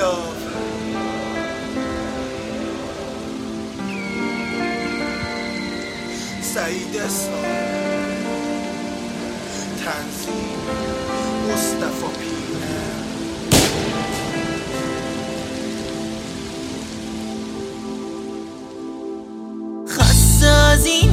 love. سعید اسلام، تنظیم مصطفی پینه. خسته از این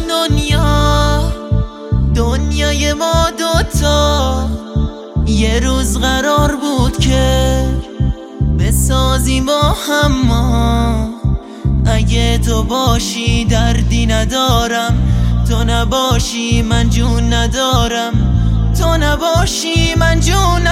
دنیای ما دوتا، یه روز قرار بود که بسازیم با هم ما. اگه تو باشی دردی ندارم، تو نباشی من جون ندارم، تو نباشی من جون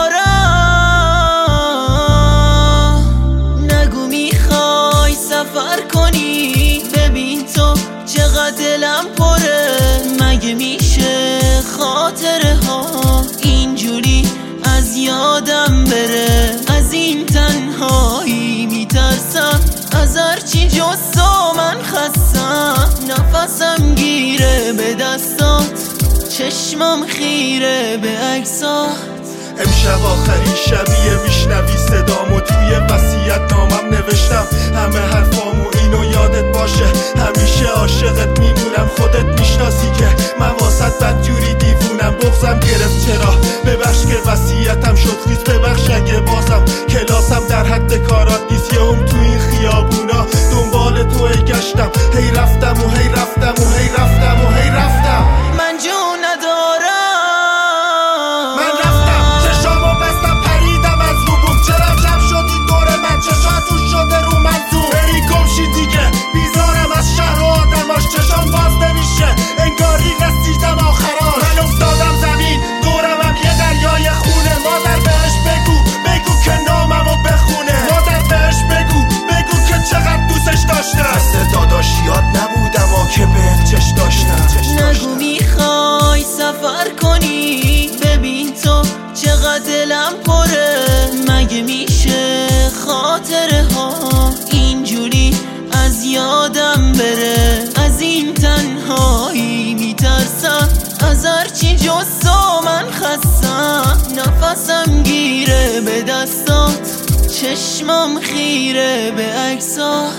ندارم. نگو میخوای سفر کنی، ببین تو چقدر دلم پره. مگه میشه خاطره ها اینجوری از یادم بره؟ از این تنهایی میترسم، از هرچی جزا من خستم. نفسم گیره به دستات، چشمم خیره به عکسات. امشب آخرین شبیه میشنوی صدامو، توی وصیت نامم نوشتم همه حرفامو، اینو یادت باشه همیشه عاشقت میمونم. خودت میشناسی که من واسط بدجوری دیوونم، بغضم گرفت چرا ببخش که وصیتم شد خیز. ببخش اگه بازم کلاسم در حد کارات نیست، یه تو این خیابونا دنبال تو گشتم. هی رفتم و هی رفتم و هی رفتم و هی رفتم. من جون ندارم، من رفتم چشامو بستم پریدم از رو بوم. چرا جمع شدی دور من، چشاتون شده رو من زوم. بری گمشی دیگه بیزارم از شهر و آدماش، چشام باز نمیشه انگاری رسیدم آخراش. من افتادم زمین دورمم یه دریای خونه. مادر بهش بگو که ناممو بخونه. مادر بهش بگو که چقدر دوستش داشتم. مثل داداشیات نبودم که بهت چش داشتم. نگو میخوای سفر کنی، ببین تو چقدر دلم پره. مگه میشه خاطره ها اینجوری از یادم بره؟ از این تنهایی میترسم، از هرچی جزا من خستم. نفسم گیره به دستات، چشمم خیره به عکسات.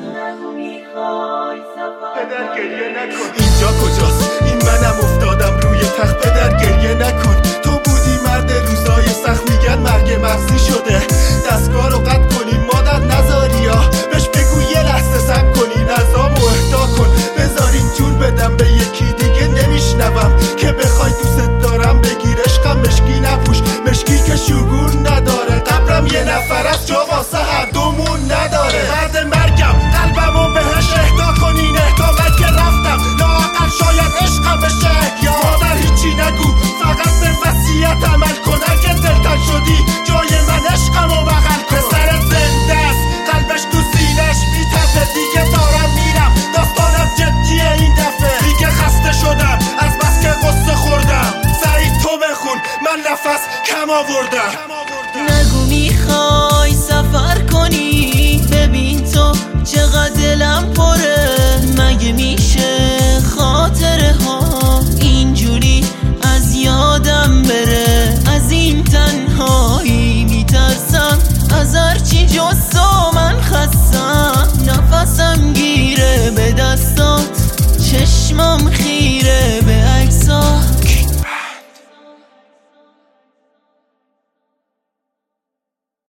پدر گریه نکن، اینجا کجاست؟ این منم افتادم روی تخت. پدر گریه نکن، تو بودی مرد روزای سخت. میگن مرگ مغزی شده، دستگاه رو قطع کنیم. مادر نذاری ها بهش بگو یه لحظه صبر کنی. نظامو اهدا کن، بذارین جون بدم به یکی دیگه. نمیشنوم که بخوای دوست دارم بگیر عشقم. مشکی نپوش، مشکی که شگون نداره. قبرم یه نفر از جا واسه هر دومون نداره. بعد مرگم قلبمو بهش اهدا کنین. اهدا من که رفتم لااقل شاید عشقم بشه احیا. مادر هیچی نگو، فقط به وصیت عمل کن. اگه دلتنگ شدی جای من عشقمو بغل کن. پسرت زنده است، قلبش تو سینش میتپه. دیگه دارم میرم، داستانم جدیه این دفعه. دیگه خسته شدم از بس که قصه خوردم. سعید تو بخون، من نفس کم آوردم. نگو میخوای سفر کنی، ببین تو چقدر دلم پره. مگه میشه خاطره ها اینجوری از یادم بره؟ از این تنهایی میترسم، از هرچی جزا من خستم. نفسم گیره به دستات، چشمم